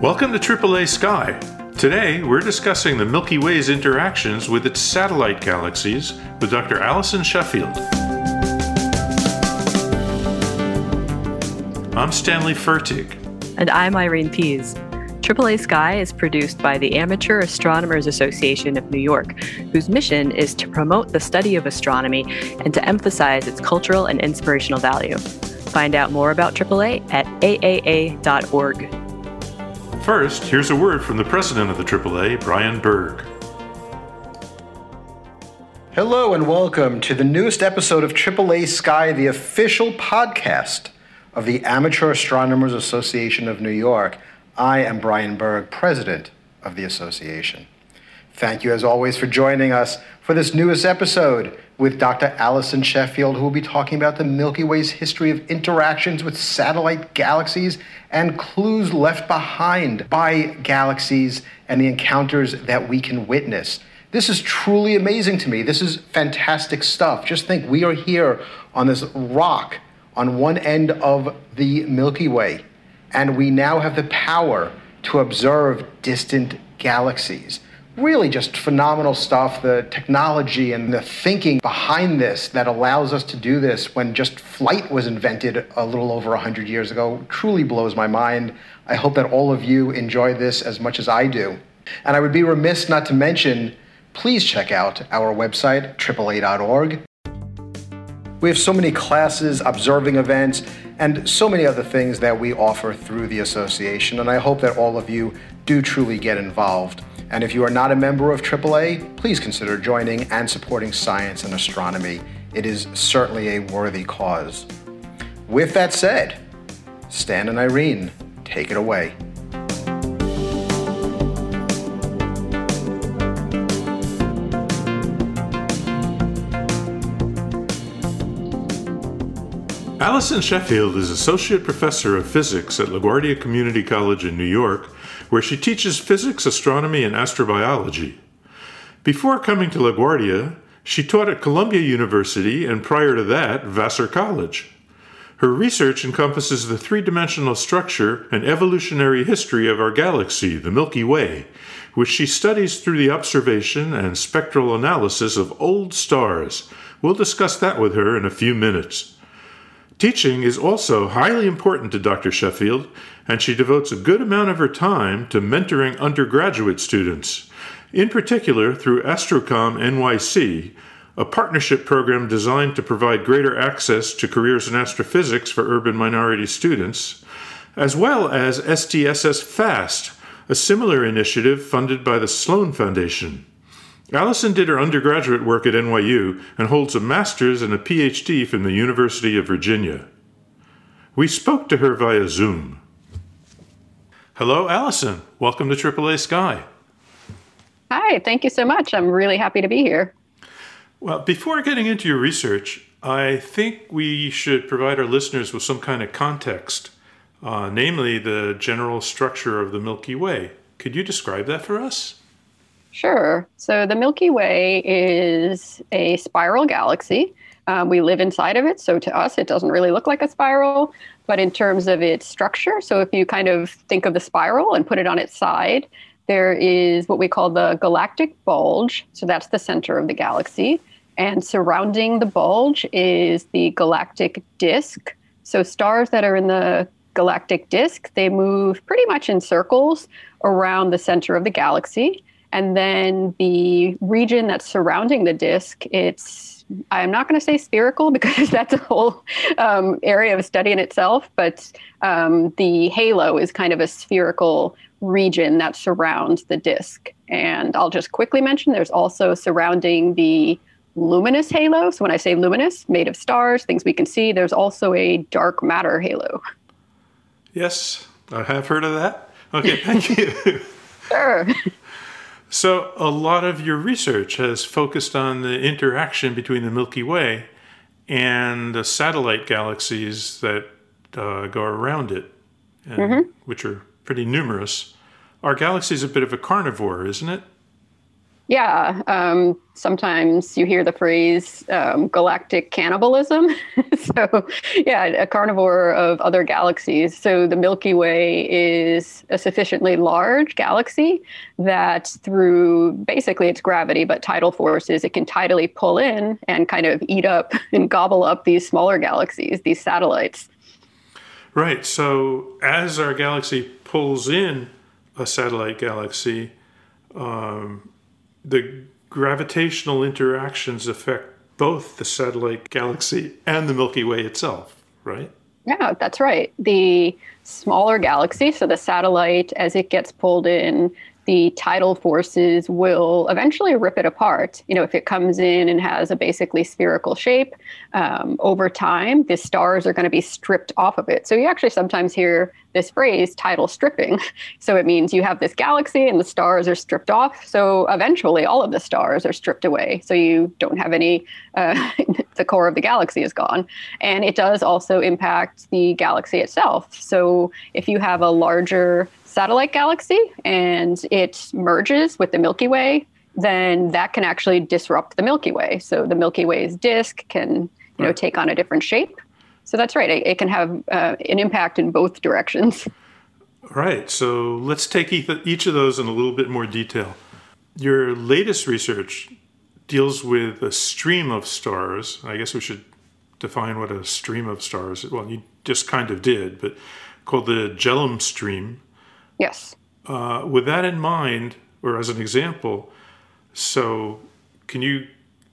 Welcome to AAA Sky. Today, we're discussing the Milky Way's interactions with its satellite galaxies with Dr. Alison Sheffield. I'm Stanley Fertig. And I'm Irene Pease. AAA Sky is produced by the Amateur Astronomers Association of New York, whose mission is to promote the study of astronomy and to emphasize its cultural and inspirational value. Find out more about AAA at aaa.org. First, here's a word from the president of the AAA, Brian Berg. Hello and welcome to the newest episode of AAA Sky, the official podcast of the Amateur Astronomers Association of New York. I am Brian Berg, president of the association. Thank you as always for joining us for this newest episode with Dr. Alison Sheffield, who will be talking about the Milky Way's history of interactions with satellite galaxies and clues left behind by galaxies and the encounters that we can witness. This is truly amazing to me. This is fantastic stuff. Just think, we are here on this rock on one end of the Milky Way, and we now have the power to observe distant galaxies. Really just phenomenal stuff, the technology and the thinking behind this that allows us to do this when just flight was invented a little over 100 years ago truly blows my mind. I hope that all of you enjoy this as much as I do. And I would be remiss not to mention, please check out our website, AAA.org. We have so many classes, observing events, and so many other things that we offer through the association, and I hope that all of you do truly get involved. And if you are not a member of AAA, please consider joining and supporting science and astronomy. It is certainly a worthy cause. With that said, Stan and Irene, take it away. Alison Sheffield is Associate Professor of Physics at LaGuardia Community College in New York, where she teaches physics, astronomy, and astrobiology. Before coming to LaGuardia, she taught at Columbia University and prior to that, Vassar College. Her research encompasses the three-dimensional structure and evolutionary history of our galaxy, the Milky Way, which she studies through the observation and spectral analysis of old stars. We'll discuss that with her in a few minutes. Teaching is also highly important to Dr. Sheffield, and she devotes a good amount of her time to mentoring undergraduate students, in particular through AstroCom NYC, a partnership program designed to provide greater access to careers in astrophysics for urban minority students, as well as SDSS FAST, a similar initiative funded by the Sloan Foundation. Alison did her undergraduate work at NYU and holds a master's and a PhD from the University of Virginia. We spoke to her via Zoom. Hello, Alison. Welcome to AAA Sky. Hi, thank you so much. I'm really happy to be here. Well, before getting into your research, I think we should provide our listeners with some kind of context, namely the general structure of the Milky Way. Could you describe that for us? Sure. So the Milky Way is a spiral galaxy. We live inside of it, so to us it doesn't really look like a spiral, but in terms of its structure, so if you kind of think of the spiral and put it on its side, there is what we call the galactic bulge, so that's the center of the galaxy, and surrounding the bulge is the galactic disk. So stars that are in the galactic disk, they move pretty much in circles around the center of the galaxy. And then the region that's surrounding the disk, I'm not going to say spherical because that's a whole area of study in itself, but the halo is kind of a spherical region that surrounds the disk. And I'll just quickly mention there's also surrounding the luminous halo. So when I say luminous, made of stars, things we can see, there's also a dark matter halo. Yes, I have heard of that. Okay, thank you. Sure. So a lot of your research has focused on the interaction between the Milky Way and the satellite galaxies that go around it, which are pretty numerous. Our galaxy is a bit of a carnivore, isn't it? Yeah, sometimes you hear the phrase galactic cannibalism. So, yeah, a carnivore of other galaxies. So the Milky Way is a sufficiently large galaxy that through basically its gravity, but tidal forces, it can tidally pull in and kind of eat up and gobble up these smaller galaxies, these satellites. Right. So as our galaxy pulls in a satellite galaxy, the gravitational interactions affect both the satellite galaxy and the Milky Way itself, right? Yeah, that's right. The smaller galaxy, so the satellite, as it gets pulled in, the tidal forces will eventually rip it apart. You know, if it comes in and has a basically spherical shape, over time, the stars are going to be stripped off of it. So you actually sometimes hear this phrase, tidal stripping. So it means you have this galaxy and the stars are stripped off. So eventually all of the stars are stripped away. So you don't have any, the core of the galaxy is gone. And it does also impact the galaxy itself. So if you have a larger satellite galaxy and it merges with the Milky Way, then that can actually disrupt the Milky Way. So the Milky Way's disk can, take on a different shape. So that's right. It can have an impact in both directions. Right. So let's take each of those in a little bit more detail. Your latest research deals with a stream of stars. I guess we should define what a stream of stars is. Well, you just kind of did, but called the Jellum stream. Yes. With that in mind, or as an example, so can you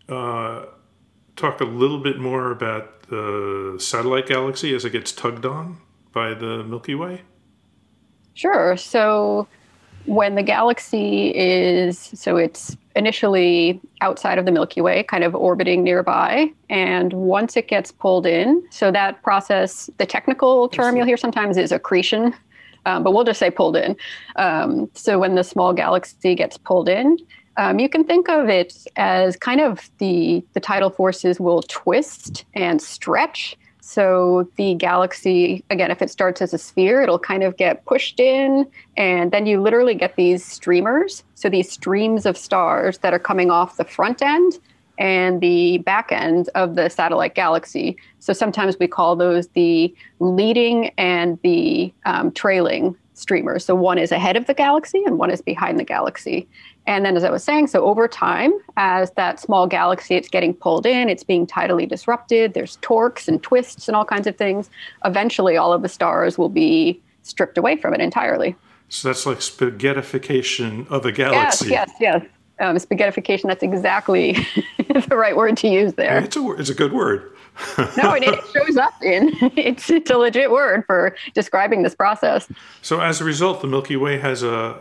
talk a little bit more about the satellite galaxy as it gets tugged on by the Milky Way? Sure. So when the galaxy it's initially outside of the Milky Way, kind of orbiting nearby. And once it gets pulled in, so that process, the technical term you'll hear sometimes is accretion. But we'll just say pulled in. So when the small galaxy gets pulled in, you can think of it as kind of the tidal forces will twist and stretch. So the galaxy, again, if it starts as a sphere, it'll kind of get pushed in, and then you literally get these streamers. So these streams of stars that are coming off the front end and the back end of the satellite galaxy. So sometimes we call those the leading and the trailing streamers. So one is ahead of the galaxy and one is behind the galaxy. And then, as I was saying, so over time, as that small galaxy, it's getting pulled in, it's being tidally disrupted, there's torques and twists and all kinds of things. Eventually, all of the stars will be stripped away from it entirely. So that's like spaghettification of a galaxy. Yes. Spaghettification, that's exactly the right word to use there. Yeah, it's a good word. No, and it shows up it's a legit word for describing this process. So as a result, the Milky Way has a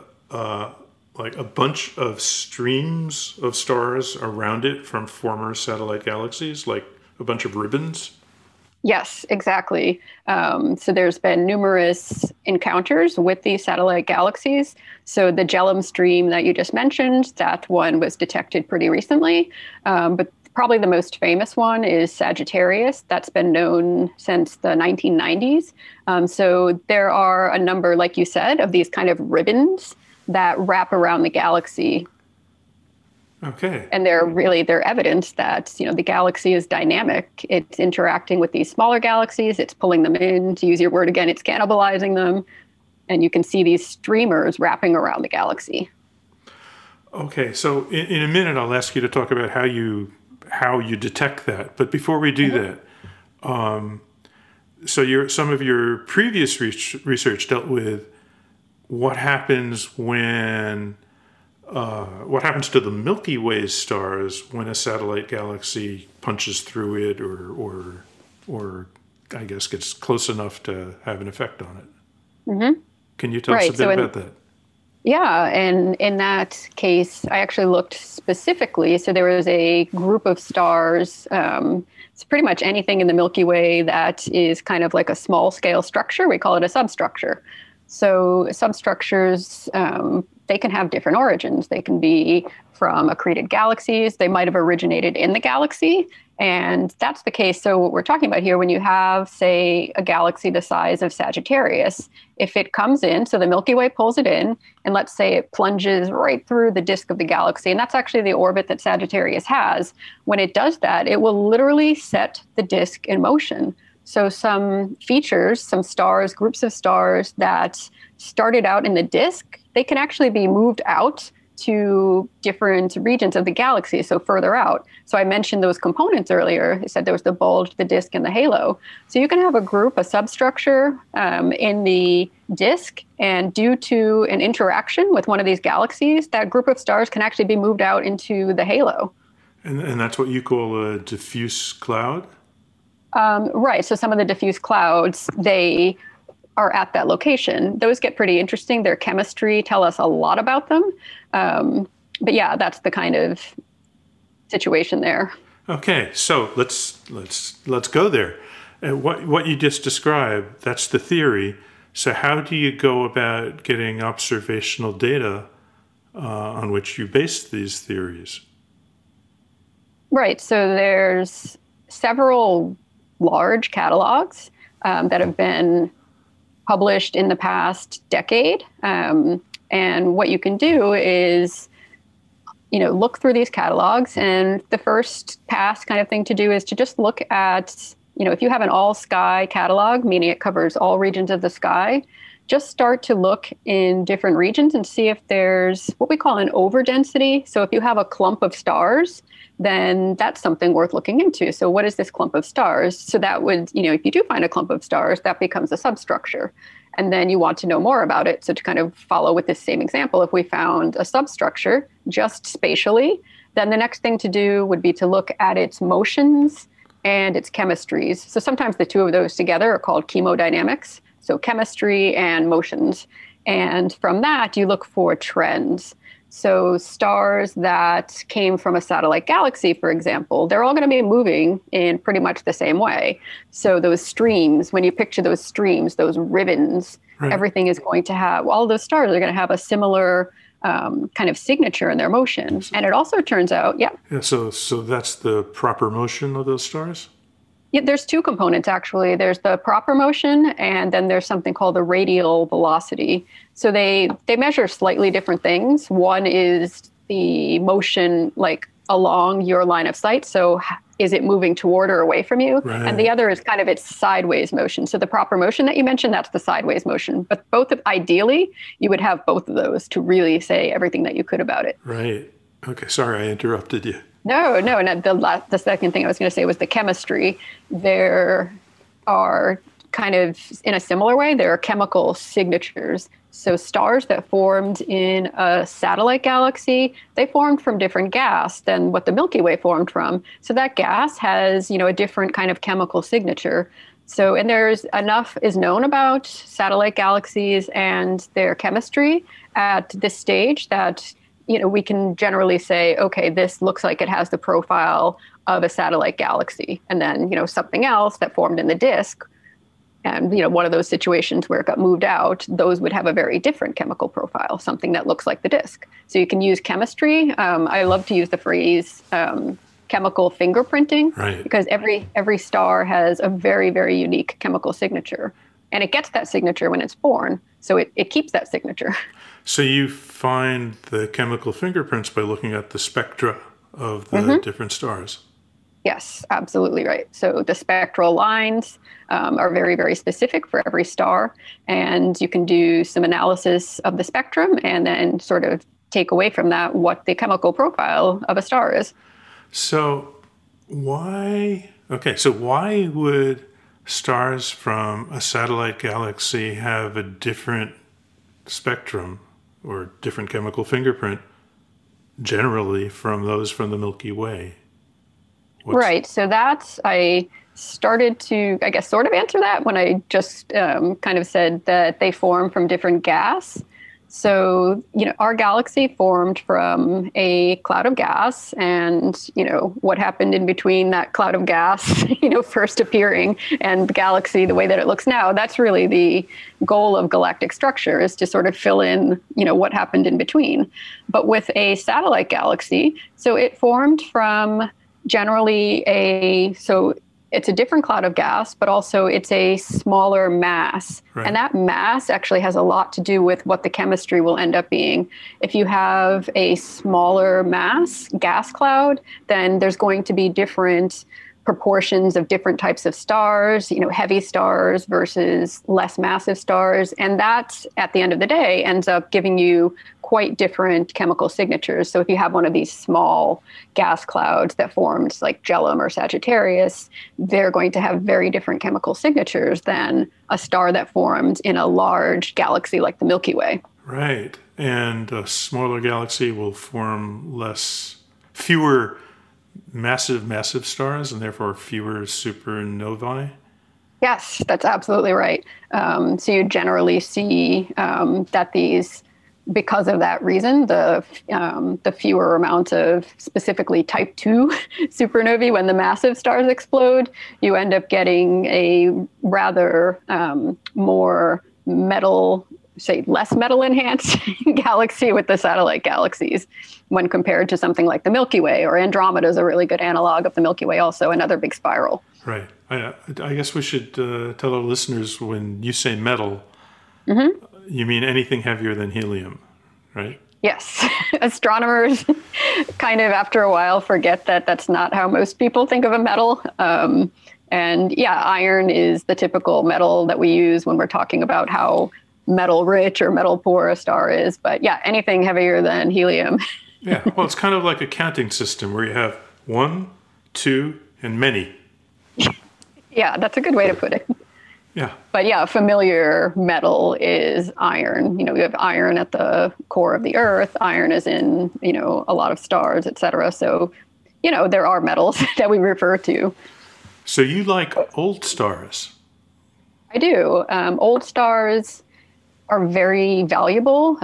bunch of streams of stars around it from former satellite galaxies, like a bunch of ribbons? Yes, exactly. So there's been numerous encounters with these satellite galaxies. So the Jellum stream that you just mentioned, that one was detected pretty recently. But probably the most famous one is Sagittarius. That's been known since the 1990s. So there are a number, like you said, of these kind of ribbons that wrap around the galaxy. Okay. And they're evidence that, the galaxy is dynamic. It's interacting with these smaller galaxies. It's pulling them in. To use your word again, it's cannibalizing them. And you can see these streamers wrapping around the galaxy. Okay. So in a minute, I'll ask you to talk about how you detect that. But before we do that, so some of your previous research dealt with what happens to the Milky Way stars when a satellite galaxy punches through it or I guess gets close enough to have an effect on it. Mm-hmm. Can you tell us a bit about that? Yeah, and in that case, I actually looked specifically. So there was a group of stars. It's pretty much anything in the Milky Way that is kind of like a small scale structure. We call it a substructure. So substructures they can have different origins. They can be from accreted galaxies. They might have originated in the galaxy. And that's the case. So what we're talking about here, when you have, say, a galaxy the size of Sagittarius, if it comes in, so the Milky Way pulls it in, and let's say it plunges right through the disk of the galaxy, and that's actually the orbit that Sagittarius has. When it does that, it will literally set the disk in motion. So some features, some stars, groups of stars that started out in the disk, they can actually be moved out to different regions of the galaxy, so further out. So I mentioned those components earlier. I said there was the bulge, the disk, and the halo. So you can have a group, a substructure in the disk, and due to an interaction with one of these galaxies, that group of stars can actually be moved out into the halo. And that's what you call a diffuse cloud? Right. So some of the diffuse clouds, they are at that location. Those get pretty interesting. Their chemistry tell us a lot about them. But yeah, that's the kind of situation there. Okay, so let's go there. What you just described, that's the theory. So how do you go about getting observational data on which you base these theories? Right. So there's several large catalogs that have been published in the past decade. And what you can do is, look through these catalogs. And the first pass kind of thing to do is to just look at, if you have an all sky catalog, meaning it covers all regions of the sky, just start to look in different regions and see if there's what we call an overdensity. So if you have a clump of stars, then that's something worth looking into. So what is this clump of stars? So that would, if you do find a clump of stars, that becomes a substructure. And then you want to know more about it. So to kind of follow with this same example, if we found a substructure just spatially, then the next thing to do would be to look at its motions and its chemistries. So sometimes the two of those together are called chemodynamics. So chemistry and motions. And from that, you look for trends. So stars that came from a satellite galaxy, for example, they're all going to be moving in pretty much the same way. So those streams, when you picture those streams, those ribbons, right, everything is going to have, all those stars are going to have a similar kind of signature in their motion. And it also turns out, so that's the proper motion of those stars? Yeah, there's two components, actually. There's the proper motion, and then there's something called the radial velocity. So they measure slightly different things. One is the motion, like along your line of sight. So is it moving toward or away from you? Right. And the other is kind of its sideways motion. So the proper motion that you mentioned, that's the sideways motion. But ideally, you would have both of those to really say everything that you could about it. Right. Okay, sorry, I interrupted you. No. And the second thing I was going to say was the chemistry. There are kind of, in a similar way, there are chemical signatures. So stars that formed in a satellite galaxy, they formed from different gas than what the Milky Way formed from. So that gas has, a different kind of chemical signature. So, and there's enough is known about satellite galaxies and their chemistry at this stage that we can generally say, okay, this looks like it has the profile of a satellite galaxy. And then, something else that formed in the disk, and, one of those situations where it got moved out, those would have a very different chemical profile, something that looks like the disk. So you can use chemistry. I love to use the phrase chemical fingerprinting, right, because every star has a very, very unique chemical signature. And it gets that signature when it's born. So it keeps that signature. So you find the chemical fingerprints by looking at the spectra of the different stars. Yes, absolutely right. So the spectral lines are very, very specific for every star. And you can do some analysis of the spectrum and then sort of take away from that what the chemical profile of a star is. So why would stars from a satellite galaxy have a different spectrum or different chemical fingerprint generally from those from the Milky Way? Right. So I started to, I guess, sort of answer that when I just kind of said that they form from different gas. So, our galaxy formed from a cloud of gas, and, what happened in between that cloud of gas, first appearing and the galaxy the way that it looks now, that's really the goal of galactic structure, is to sort of fill in, what happened in between. But with a satellite galaxy, so it formed from generally it's a different cloud of gas, but also it's a smaller mass. Right. And that mass actually has a lot to do with what the chemistry will end up being. If you have a smaller mass gas cloud, then there's going to be different proportions of different types of stars, heavy stars versus less massive stars. And that, at the end of the day, ends up giving you quite different chemical signatures. So if you have one of these small gas clouds that formed like Jellum or Sagittarius, they're going to have very different chemical signatures than a star that formed in a large galaxy like the Milky Way. Right. And a smaller galaxy will form fewer massive stars, and therefore fewer supernovae? Yes, that's absolutely right. So you generally see that these, because of that reason, the fewer amount of specifically type 2 supernovae, when the massive stars explode, you end up getting a rather more less metal enhanced galaxy with the satellite galaxies when compared to something like the Milky Way, or Andromeda is a really good analog of the Milky Way, also another big spiral. Right. I guess we should tell our listeners, when you say metal, you mean anything heavier than helium, right? Yes. Astronomers kind of after a while forget that that's not how most people think of a metal. And yeah, iron is the typical metal that we use when we're talking about how metal rich or metal poor a star is. But yeah, anything heavier than helium. Yeah, well, it's kind of like a counting system where you have 1, 2, and many. Yeah, that's a good way to put it. Yeah. But yeah, a familiar metal is iron. We have iron at the core of the Earth. Iron is in, a lot of stars, et cetera. So, there are metals that we refer to. So you like old stars? I do. Old stars are very valuable.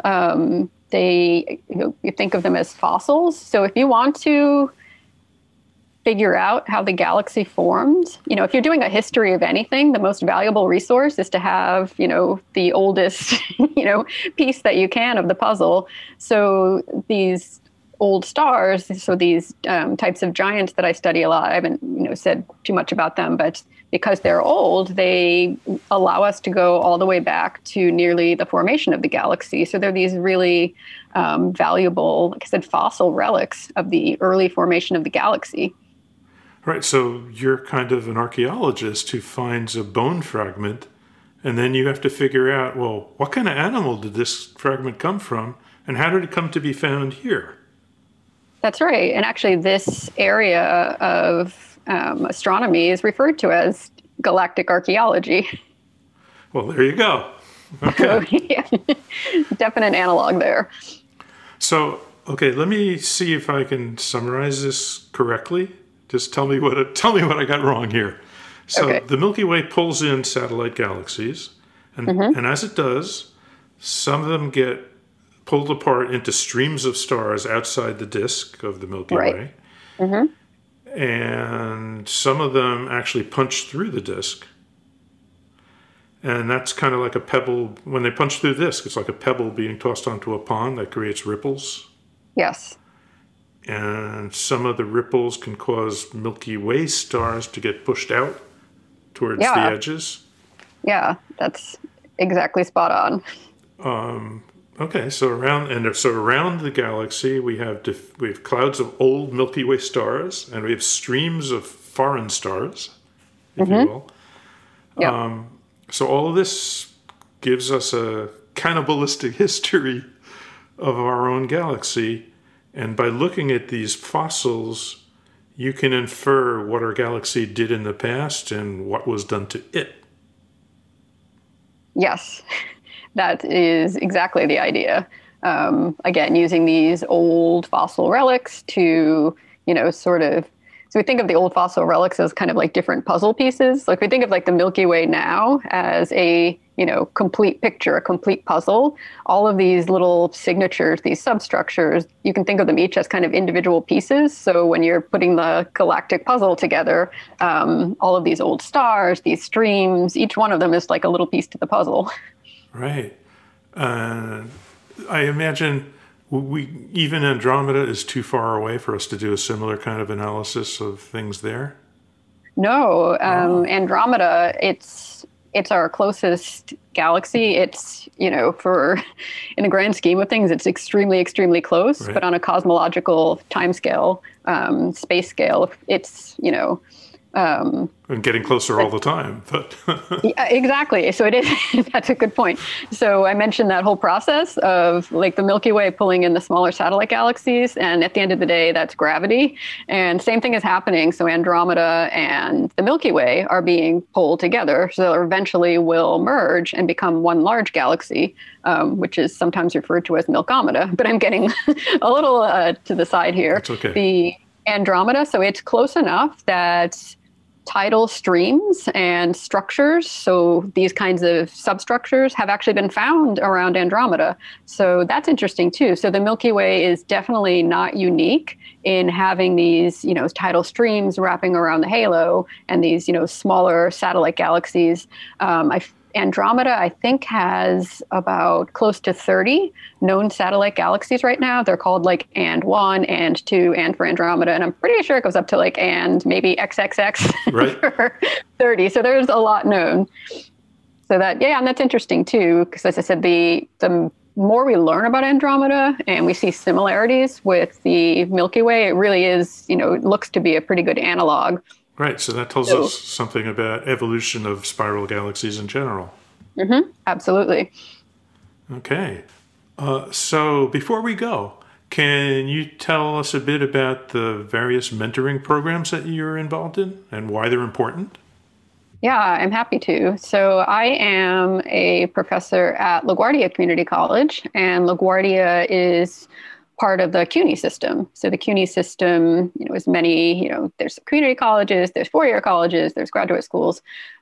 You think of them as fossils. So if you want to figure out how the galaxy formed, if you're doing a history of anything, the most valuable resource is to have, the oldest, piece that you can of the puzzle. So these old stars, so these types of giants that I study a lot, I haven't, said too much about them, but because they're old, they allow us to go all the way back to nearly the formation of the galaxy. So they're these really valuable, like I said, fossil relics of the early formation of the galaxy. Right. So you're kind of an archaeologist who finds a bone fragment, and then you have to figure out, well, what kind of animal did this fragment come from, and how did it come to be found here? That's right. And actually, this area of astronomy is referred to as galactic archaeology. Well, there you go. Okay. Yeah. Definite analog there. So, okay, let me see if I can summarize this correctly. Just tell me what I got wrong here. So okay. The Milky Way pulls in satellite galaxies, and as it does, some of them get pulled apart into streams of stars outside the disk of the Milky Way. Mm-hmm. And some of them actually punch through the disk. And that's kind of like a pebble. When they punch through the disk, it's like a pebble being tossed onto a pond that creates ripples. Yes. And some of the ripples can cause Milky Way stars to get pushed out towards the edges. Yeah, that's exactly spot on. Okay, so around the galaxy, we have clouds of old Milky Way stars, and we have streams of foreign stars, if you will. Yeah. So all of this gives us a cannibalistic history of our own galaxy, and by looking at these fossils, you can infer what our galaxy did in the past and what was done to it. Yes. That is exactly the idea. Again, using these old fossil relics to, sort of So we think of the old fossil relics as kind of like different puzzle pieces. Like we think of like the Milky Way now as a, complete picture, a complete puzzle. All of these little signatures, these substructures, you can think of them each as kind of individual pieces. So when you're putting the galactic puzzle together, all of these old stars, these streams, each one of them is like a little piece to the puzzle. Right. I imagine even Andromeda is too far away for us to do a similar kind of analysis of things there? No, Andromeda, it's our closest galaxy. It's, in the grand scheme of things, it's extremely, extremely close, right. But on a cosmological timescale, space scale, it's, and getting closer all the time, but yeah, exactly. So it is. That's a good point. So I mentioned that whole process of like the Milky Way pulling in the smaller satellite galaxies, and at the end of the day, that's gravity. And same thing is happening. So Andromeda and the Milky Way are being pulled together, so eventually will merge and become one large galaxy, which is sometimes referred to as Milkomeda. But I'm getting a little to the side here. That's okay. The Andromeda, so it's close enough that tidal streams and structures, so these kinds of substructures, have actually been found around Andromeda. So that's interesting too. So the Milky Way is definitely not unique in having these, tidal streams wrapping around the halo and these, smaller satellite galaxies. Andromeda, I think, has about close to 30 known satellite galaxies right now. They're called like And1, And2, and for Andromeda. And I'm pretty sure it goes up to like and maybe XXX right. for 30. So there's a lot known. So and that's interesting too, because as I said, the more we learn about Andromeda and we see similarities with the Milky Way, it really is, it looks to be a pretty good analog. Right, so that tells us something about evolution of spiral galaxies in general. Mm-hmm. Absolutely. Okay. So before we go, can you tell us a bit about the various mentoring programs that you're involved in and why they're important? Yeah, I'm happy to. So I am a professor at LaGuardia Community College, and LaGuardia is part of the CUNY system. So the CUNY system, is many, there's community colleges, there's four-year colleges, there's graduate schools,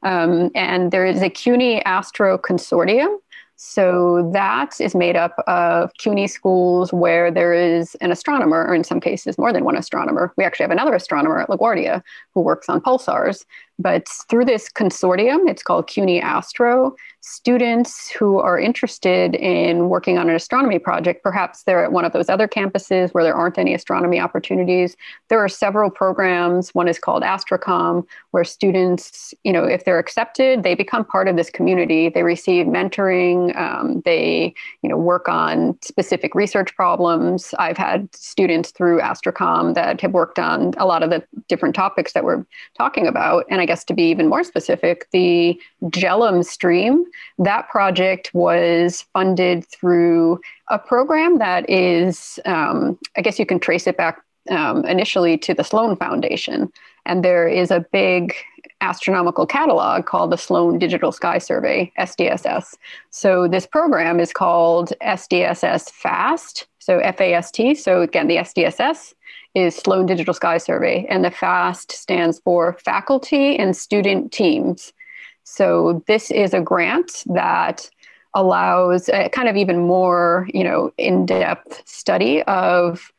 and there is a CUNY Astro Consortium. So that is made up of CUNY schools where there is an astronomer, or in some cases more than one astronomer. We actually have another astronomer at LaGuardia who works on pulsars. But through this consortium, it's called CUNY Astro, students who are interested in working on an astronomy project, perhaps they're at one of those other campuses where there aren't any astronomy opportunities. There are several programs. One is called Astrocom, where students, if they're accepted, they become part of this community. They receive mentoring. They, work on specific research problems. I've had students through Astrocom that have worked on a lot of the different topics that we're talking about. And I guess to be even more specific, the Jellum stream, that project was funded through a program that is, I guess you can trace it back initially to the Sloan Foundation. And there is a big astronomical catalog called the Sloan Digital Sky Survey, SDSS. So this program is called SDSS FAST, so FAST. So again, the SDSS is Sloan Digital Sky Survey, and the FAST stands for Faculty and Student Teams. So this is a grant that allows a kind of even more, in-depth study of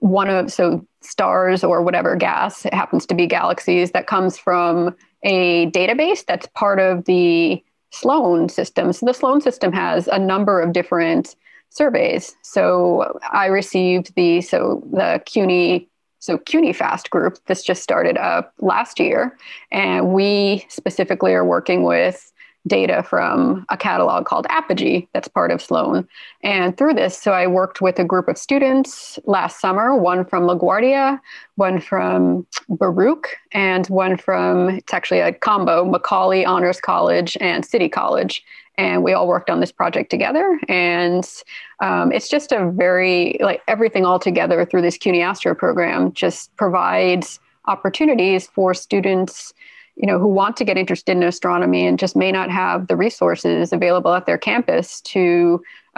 so stars or whatever gas, it happens to be galaxies, that comes from a database that's part of the Sloan system. So the Sloan system has a number of different surveys. So I received the CUNY FAST group. This just started up last year, and we specifically are working with data from a catalog called Apogee that's part of Sloan. And through this, so I worked with a group of students last summer, one from LaGuardia, one from Baruch, and one from, it's actually a combo, Macaulay Honors College and City College. And we all worked on this project together. And it's just a very, everything all together through this CUNY Astro program just provides opportunities for students who want to get interested in astronomy and just may not have the resources available at their campus to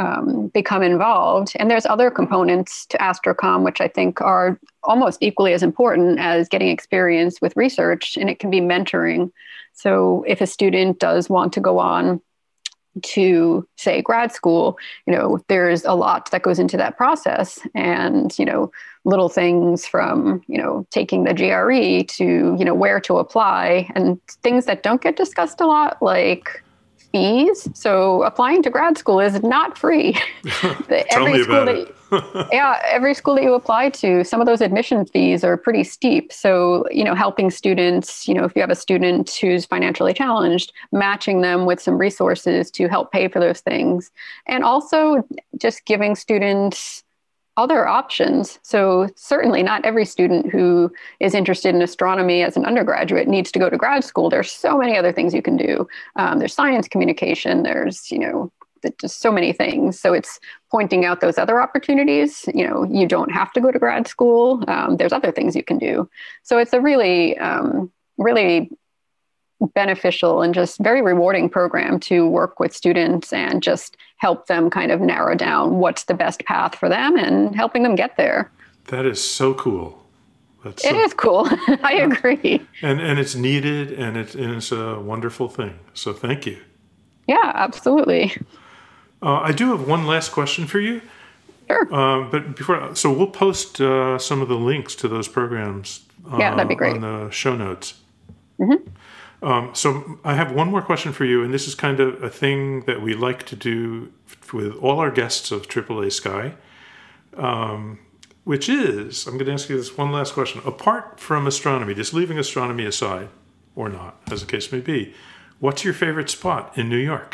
become involved. And there's other components to AstroCom, which I think are almost equally as important as getting experience with research, and it can be mentoring. So if a student does want to go on to, say, grad school, there's a lot that goes into that process. And, little things from, taking the GRE to, where to apply, and things that don't get discussed a lot, like fees. So applying to grad school is not free. Tell me about it. Every school that you apply to, some of those admission fees are pretty steep. So, helping students, if you have a student who's financially challenged, matching them with some resources to help pay for those things. And also just giving students other options. So certainly not every student who is interested in astronomy as an undergraduate needs to go to grad school. There's so many other things you can do. There's science communication. There's, just so many things. So it's pointing out those other opportunities. You don't have to go to grad school. There's other things you can do. So it's a really, really beneficial and just very rewarding program to work with students and just help them kind of narrow down what's the best path for them and helping them get there. That is so cool. It is cool. I agree. And it's needed, and it's a wonderful thing. So thank you. Yeah, absolutely. I do have one last question for you. Sure. But so we'll post some of the links to those programs that'd be great. on the show notes. Mm-hmm. So I have one more question for you, and this is kind of a thing that we like to do with all our guests of AAA Sky, which is, I'm going to ask you this one last question. Apart from astronomy, just leaving astronomy aside, or not, as the case may be, what's your favorite spot in New York?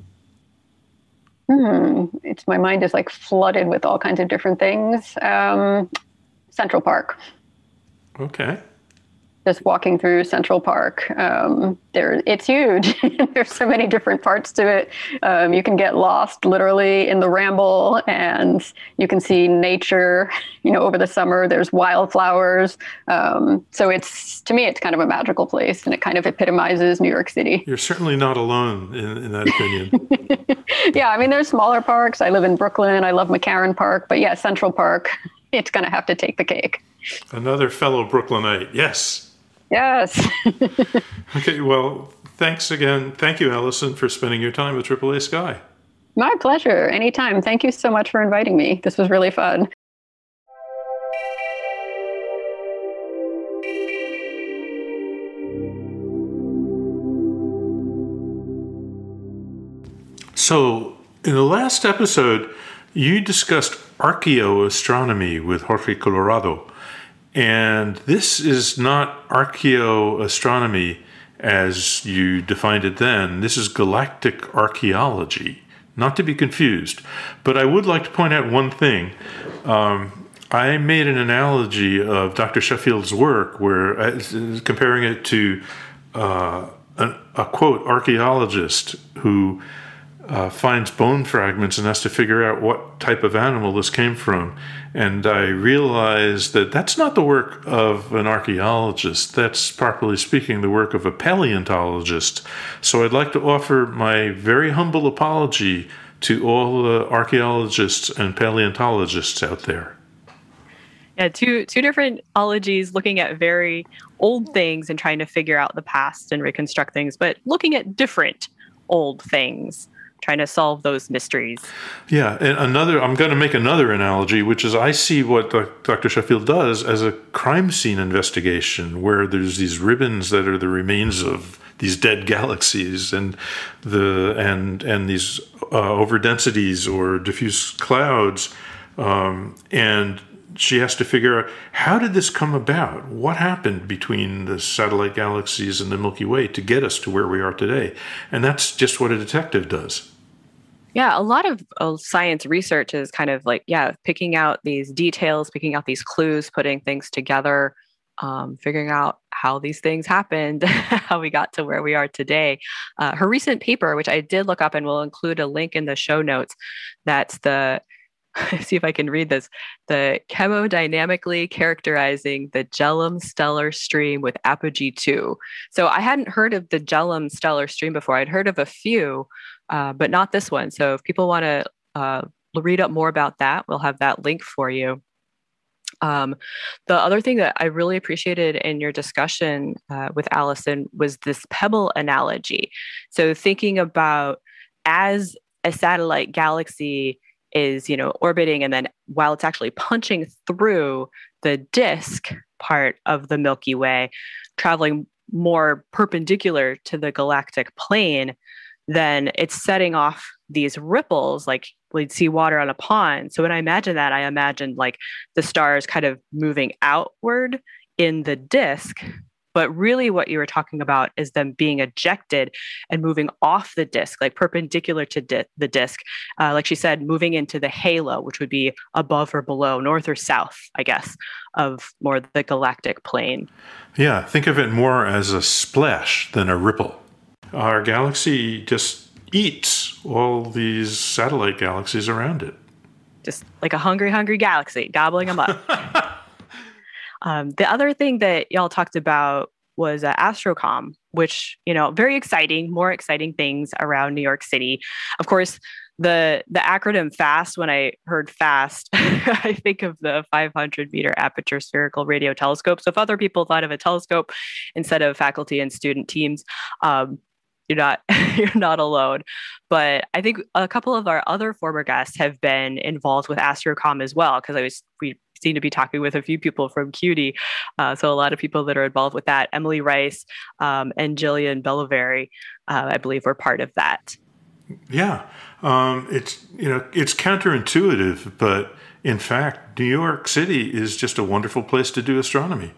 My mind is like flooded with all kinds of different things. Central Park. Okay. Just walking through Central Park. It's huge. There's so many different parts to it. You can get lost literally in the ramble, and you can see nature, over the summer. There's wildflowers. So to me, it's kind of a magical place, and it kind of epitomizes New York City. You're certainly not alone in that opinion. Yeah, there's smaller parks. I live in Brooklyn. I love McCarran Park. But yeah, Central Park, it's going to have to take the cake. Another fellow Brooklynite. Yes. Yes. Okay, well, thanks again. Thank you, Allison, for spending your time with AAA Sky. My pleasure. Anytime. Thank you so much for inviting me. This was really fun. So, in the last episode, you discussed archaeoastronomy with Jorge Colorado. And this is not archaeoastronomy as you defined it then. This is galactic archaeology, not to be confused. But I would like to point out one thing. I made an analogy of Dr. Sheffield's work, where comparing it to a quote archaeologist who finds bone fragments and has to figure out what type of animal this came from. And I realized that that's not the work of an archaeologist. That's, properly speaking, the work of a paleontologist. So I'd like to offer my very humble apology to all the archaeologists and paleontologists out there. Yeah, two different ologies looking at very old things and trying to figure out the past and reconstruct things, but looking at different old things, trying to solve those mysteries. Yeah, and I'm going to make another analogy, which is I see what Dr. Sheffield does as a crime scene investigation, where there's these ribbons that are the remains of these dead galaxies and these overdensities or diffuse clouds, and she has to figure out, how did this come about? What happened between the satellite galaxies and the Milky Way to get us to where we are today? And that's just what a detective does. Yeah, a lot of science research is kind of like, picking out these details, picking out these clues, putting things together, figuring out how these things happened, how we got to where we are today. Her recent paper, which I did look up and will include a link in the show notes, that's see if I can read this, the chemodynamically characterizing the Jellum stellar stream with apogee 2. So I hadn't heard of the Jellum stellar stream before. I'd heard of a few, but not this one. So if people want to read up more about that. We'll have that link for you. The other thing that I really appreciated in your discussion with Allison was this pebble analogy. So thinking about as a satellite galaxy is, orbiting, and then while it's actually punching through the disk part of the Milky Way, traveling more perpendicular to the galactic plane, then it's setting off these ripples like we'd see water on a pond. So when I imagine that, I imagine like the stars kind of moving outward in the disk. But really what you were talking about is them being ejected and moving off the disk, like perpendicular to the disk. Like she said, moving into the halo, which would be above or below, north or south, I guess, of more the galactic plane. Yeah, think of it more as a splash than a ripple. Our galaxy just eats all these satellite galaxies around it. Just like a hungry, hungry galaxy, gobbling them up. The other thing that y'all talked about was Astrocom, which, very exciting, more exciting things around New York City. Of course, the acronym FAST, when I heard FAST, I think of the 500-meter aperture spherical radio telescope. So if other people thought of a telescope instead of faculty and student teams, you're not alone. But I think a couple of our other former guests have been involved with Astrocom as well, because we seem to be talking with a few people from CUNY. So a lot of people that are involved with that. Emily Rice and Jillian Bellaveri, I believe, were part of that. Yeah. It's counterintuitive, but in fact, New York City is just a wonderful place to do astronomy.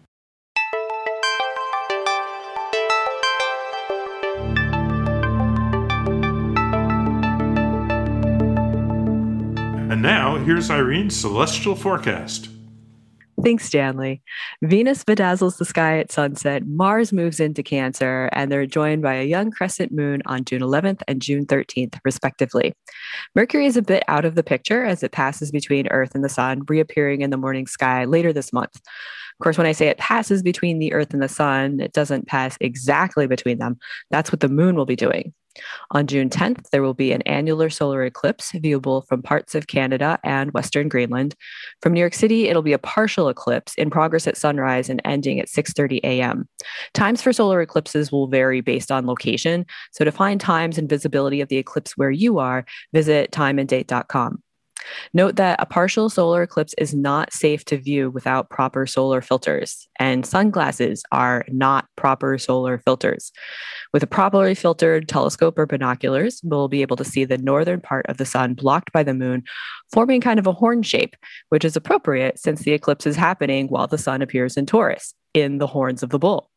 And now, here's Irene's celestial forecast. Thanks, Stanley. Venus bedazzles the sky at sunset, Mars moves into Cancer, and they're joined by a young crescent moon on June 11th and June 13th, respectively. Mercury is a bit out of the picture as it passes between Earth and the Sun, reappearing in the morning sky later this month. Of course, when I say it passes between the Earth and the Sun, it doesn't pass exactly between them. That's what the moon will be doing. On June 10th, there will be an annular solar eclipse viewable from parts of Canada and Western Greenland. From New York City, it'll be a partial eclipse in progress at sunrise and ending at 6:30 a.m. Times for solar eclipses will vary based on location. So to find times and visibility of the eclipse where you are, visit timeanddate.com. Note that a partial solar eclipse is not safe to view without proper solar filters, and sunglasses are not proper solar filters. With a properly filtered telescope or binoculars, we'll be able to see the northern part of the sun blocked by the moon, forming kind of a horn shape, which is appropriate since the eclipse is happening while the sun appears in Taurus, in the horns of the bull.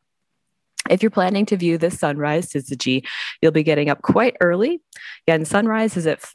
If you're planning to view this sunrise syzygy, you'll be getting up quite early. Again, sunrise is at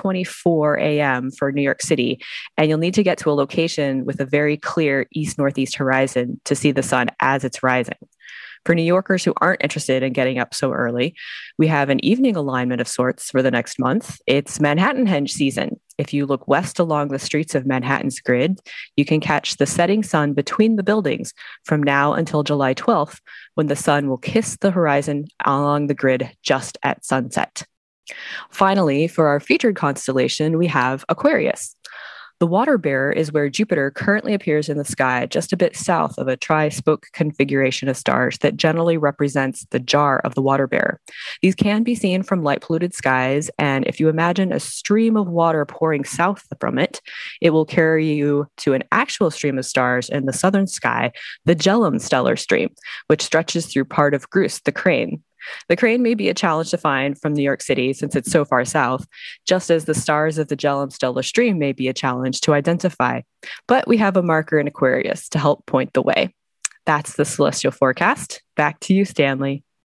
5:24 a.m. for New York City, and you'll need to get to a location with a very clear east-northeast horizon to see the sun as it's rising. For New Yorkers who aren't interested in getting up so early, we have an evening alignment of sorts for the next month. It's Manhattanhenge season. If you look west along the streets of Manhattan's grid, you can catch the setting sun between the buildings from now until July 12th, when the sun will kiss the horizon along the grid just at sunset. Finally, for our featured constellation, we have Aquarius. The water bearer is where Jupiter currently appears in the sky, just a bit south of a tri-spoke configuration of stars that generally represents the jar of the water bearer. These can be seen from light-polluted skies, and if you imagine a stream of water pouring south from it, it will carry you to an actual stream of stars in the southern sky, the Jellum stellar stream, which stretches through part of Grus, the Crane. The Crane may be a challenge to find from New York City since it's so far south, just as the stars of the Jellum stellar stream may be a challenge to identify. But we have a marker in Aquarius to help point the way. That's the celestial forecast. Back to you, Stanley.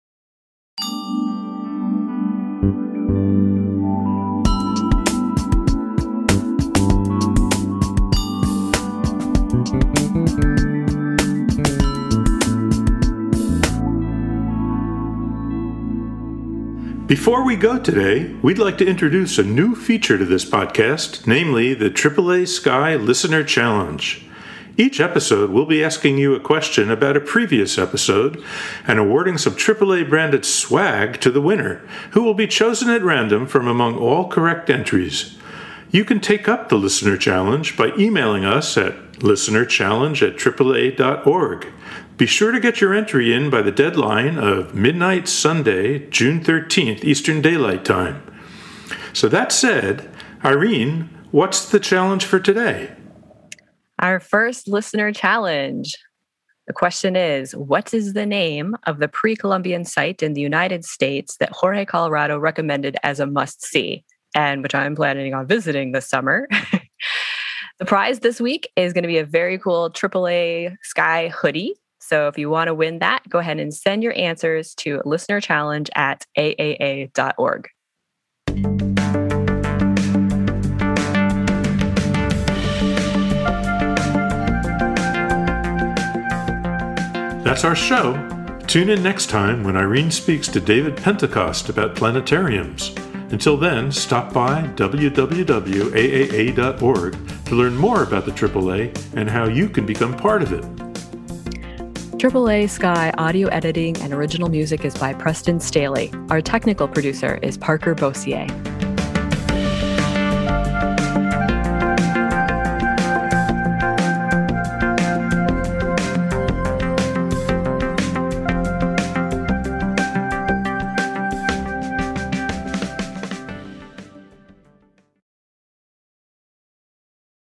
Before we go today, we'd like to introduce a new feature to this podcast, namely the AAA Sky Listener Challenge. Each episode, we'll be asking you a question about a previous episode and awarding some AAA branded swag to the winner, who will be chosen at random from among all correct entries. You can take up the Listener Challenge by emailing us at listenerchallenge@aaa.org. Be sure to get your entry in by the deadline of midnight Sunday, June 13th, Eastern Daylight Time. So that said, Irene, what's the challenge for today? Our first listener challenge. The question is, what is the name of the pre-Columbian site in the United States that Jorge Colorado recommended as a must-see, and which I'm planning on visiting this summer? The prize this week is going to be a very cool AAA Sky hoodie. So if you want to win that, go ahead and send your answers to listenerchallenge@aaa.org. That's our show. Tune in next time when Irene speaks to David Pentecost about planetariums. Until then, stop by www.aaa.org to learn more about the AAA and how you can become part of it. AAA Sky audio editing and original music is by Preston Staley. Our technical producer is Parker Bossier.